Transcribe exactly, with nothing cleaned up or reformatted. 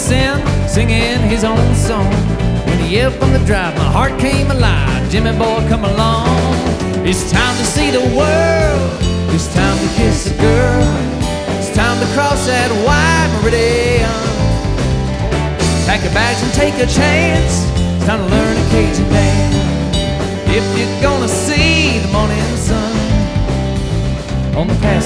sin, singing his own song. When he yelled from the drive, my heart came alive. Jimmy boy, come along. It's time to see the world. It's time to kiss a girl. It's time to cross that white meridian. Pack your bags and take a chance. It's time to learn a Cajun dance. If you're gonna see the morning sun on the path